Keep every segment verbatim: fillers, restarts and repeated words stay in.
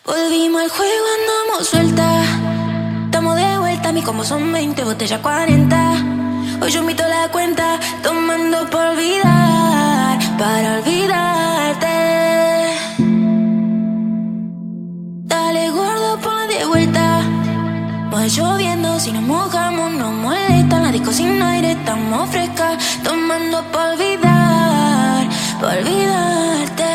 Volvimos al juego, andamos suelta. Estamos de vuelta, a mí como son veinte, botella cuarenta. Hoy yo invito la cuenta, tomando por olvidar, para olvidarte. Dale gordo, ponla de vuelta. Pues lloviendo, si nos mojamos no molesta. La disco sin aire, estamos frescas, tomando por olvidar, por olvidarte.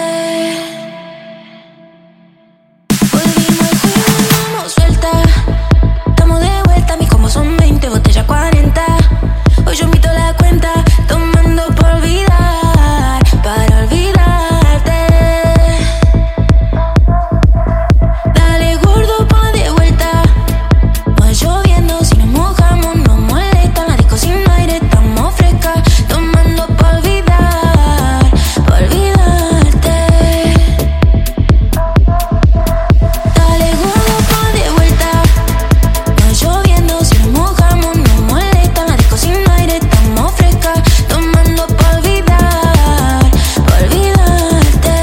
Son veinte, botella cuarenta. Hoy yo invito la cuenta, tomando por olvidar, para olvidarte. Dale gordo, ponla de vuelta. Pues lloviendo, si nos mojamos no molesta. La disco sin aire, estamos frescas, tomando por olvidar, por olvidarte. Dale gordo, ponla de vuelta. Pues lloviendo, si mojamos, no molesta. La disco sin aire, estamos frescas, tomando por olvidar, por olvidarte.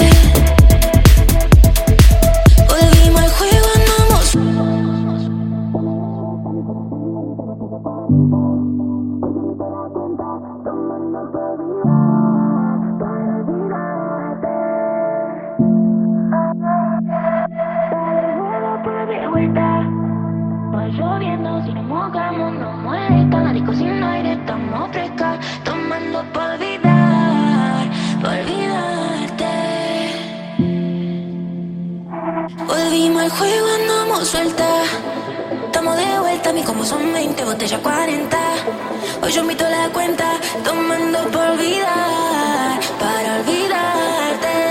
Volvimos al juego, andamos. De vuelta. Va lloviendo, si nos mojamos no molesta. La disco sin aire, estamos frescas, tomando por olvidar, por olvidarte. Volvimos al juego, andamos suelta. Estamos de vuelta, a mí como son veinte, botella cuarenta. Hoy yo invito la cuenta, tomando por olvidar, para olvidarte.